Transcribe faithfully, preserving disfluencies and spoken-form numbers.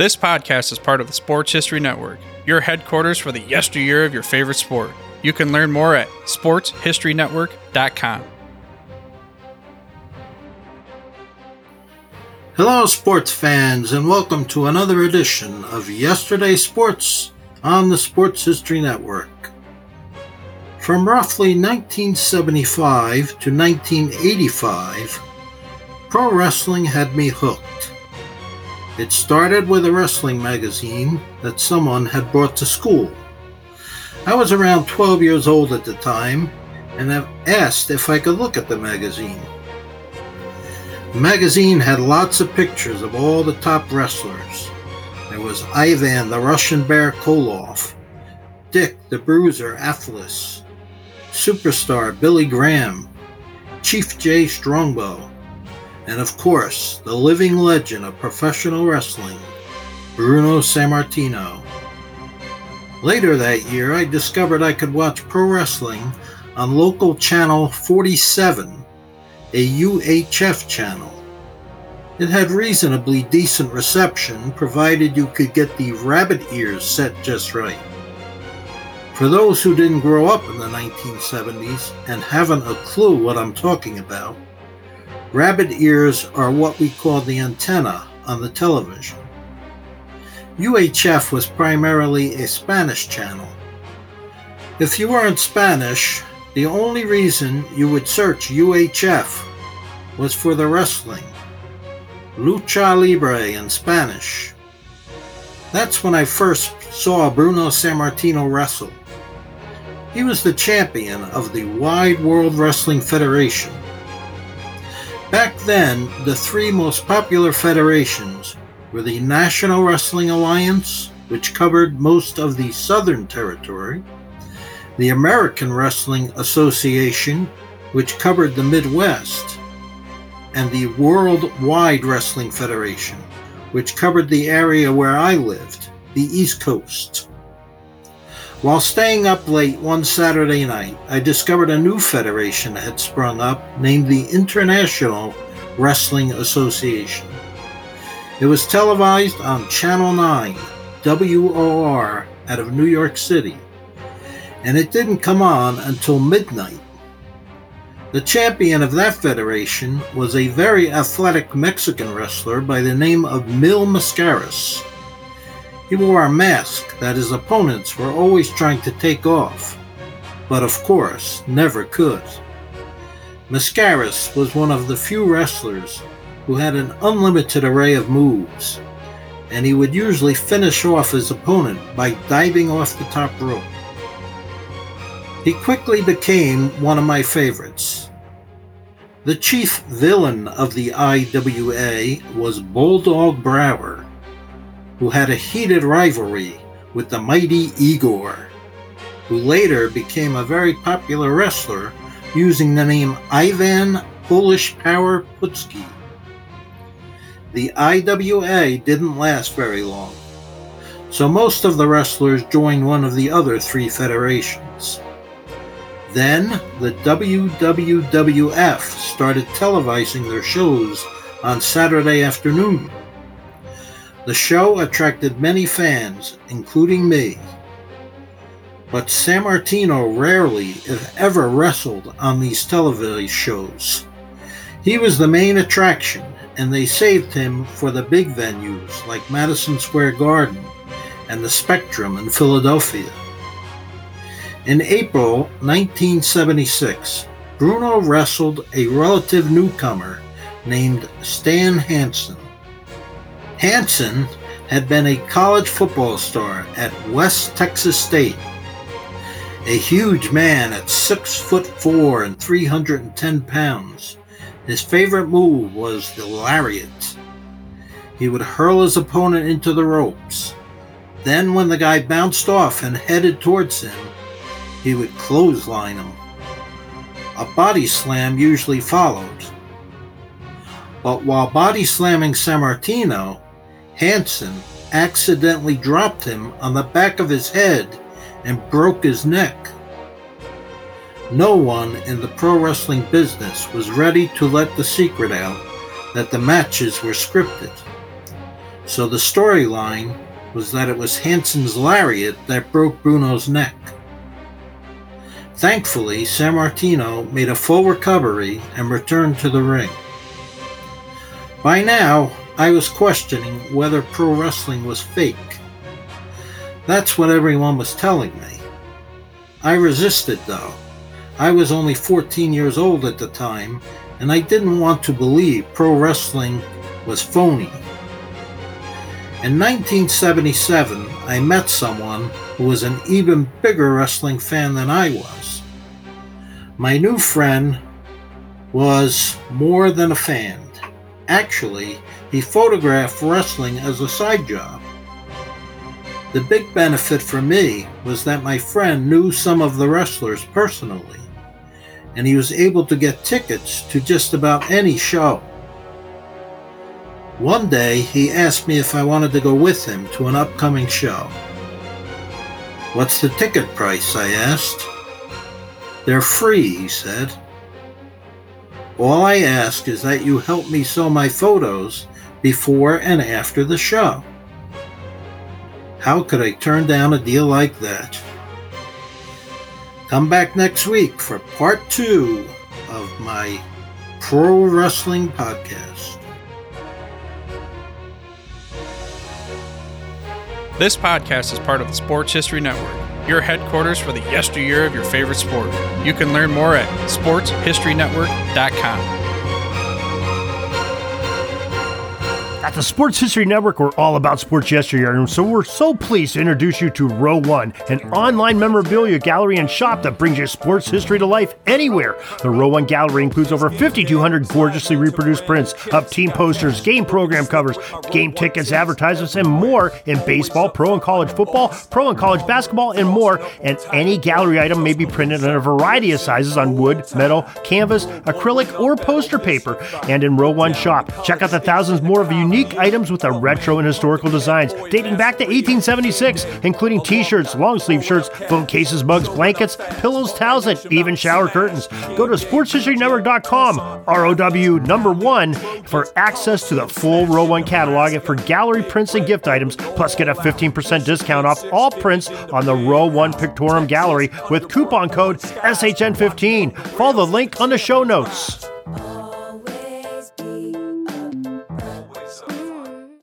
This podcast is part of the Sports History Network, your headquarters for the yesteryear of your favorite sport. You can learn more at sports history network dot com. Hello, sports fans, and welcome to another edition of Yesterday Sports on the Sports History Network. From roughly nineteen seventy-five to nineteen eighty-five, pro wrestling had me hooked. It started with a wrestling magazine that someone had brought to school. I was around twelve years old at the time and have asked if I could look at the magazine. The magazine had lots of pictures of all the top wrestlers. There was Ivan the Russian Bear Koloff, Dick the Bruiser Atlas, Superstar Billy Graham, Chief Jay Strongbow, and of course, the living legend of professional wrestling, Bruno Sammartino. Later that year, I discovered I could watch pro wrestling on local channel forty-seven, a U H F channel. It had reasonably decent reception, provided you could get the rabbit ears set just right. For those who didn't grow up in the nineteen seventies and haven't a clue what I'm talking about, rabbit ears are what we call the antenna on the television. U H F was primarily a Spanish channel. If you weren't Spanish, the only reason you would search U H F was for the wrestling, Lucha Libre in Spanish. That's when I first saw Bruno Sammartino wrestle. He was the champion of the Wide World Wrestling Federation. Back then, the three most popular federations were the National Wrestling Alliance, which covered most of the Southern Territory, the American Wrestling Association, which covered the Midwest, and the Worldwide Wrestling Federation, which covered the area where I lived, the East Coast. While staying up late one Saturday night, I discovered a new federation had sprung up named the International Wrestling Association. It was televised on Channel nine, W O R, out of New York City, and it didn't come on until midnight. The champion of that federation was a very athletic Mexican wrestler by the name of Mil Mascaras. He wore a mask that his opponents were always trying to take off, but of course never could. Mascaras was one of the few wrestlers who had an unlimited array of moves, and he would usually finish off his opponent by diving off the top rope. He quickly became one of my favorites. The chief villain of the I W A was Bulldog Brower, who had a heated rivalry with the mighty Igor, who later became a very popular wrestler using the name Ivan Polish Power Putski. The I W A didn't last very long, so most of the wrestlers joined one of the other three federations. Then the W W W F started televising their shows on Saturday afternoon. The show attracted many fans, including me. But Sammartino rarely, if ever, wrestled on these television shows. He was the main attraction, and they saved him for the big venues like Madison Square Garden and the Spectrum in Philadelphia. In April nineteen seventy-six, Bruno wrestled a relative newcomer named Stan Hansen. Hansen had been a college football star at West Texas State. A huge man at six foot four and three hundred ten pounds, his favorite move was the lariat. He would hurl his opponent into the ropes. Then when the guy bounced off and headed towards him, he would clothesline him. A body slam usually followed. But while body slamming Sammartino, Hansen accidentally dropped him on the back of his head and broke his neck. No one in the pro wrestling business was ready to let the secret out that the matches were scripted. So the storyline was that it was Hansen's lariat that broke Bruno's neck. Thankfully, Sammartino made a full recovery and returned to the ring. By now, I was questioning whether pro wrestling was fake. That's what everyone was telling me. I resisted, though. I was only fourteen years old at the time, and I didn't want to believe pro wrestling was phony. In nineteen seventy-seven, I met someone who was an even bigger wrestling fan than I was. My new friend was more than a fan. Actually, he photographed wrestling as a side job. The big benefit for me was that my friend knew some of the wrestlers personally, and he was able to get tickets to just about any show. One day, he asked me if I wanted to go with him to an upcoming show. "What's the ticket price?" I asked. "They're free," he said. "All I ask is that you help me sell my photos before and after the show." How could I turn down a deal like that? Come back next week for part two of my pro wrestling podcast. This podcast is part of the Sports History Network, your headquarters for the yesteryear of your favorite sport. You can learn more at sports history network dot com. At the Sports History Network, we're all about sports yesteryear, and so we're so pleased to introduce you to Row One, an online memorabilia gallery and shop that brings your sports history to life anywhere. The Row One gallery includes over fifty-two hundred gorgeously reproduced prints of team posters, game program covers, game tickets, advertisements, and more in baseball, pro and college football, pro and college basketball, and more. And any gallery item may be printed in a variety of sizes on wood, metal, canvas, acrylic, or poster paper. And in Row One shop, check out the thousands more of unique items with the retro and historical designs dating back to eighteen seventy-six, including t-shirts, long sleeve shirts, phone cases, mugs, blankets, pillows, towels, and even shower curtains. Go to sports history network dot com, R O W number one, for access to the full Row One catalog and for gallery prints and gift items, plus get a fifteen percent discount off all prints on the Row One Pictorum Gallery with coupon code S H N fifteen. Follow the link on the show notes.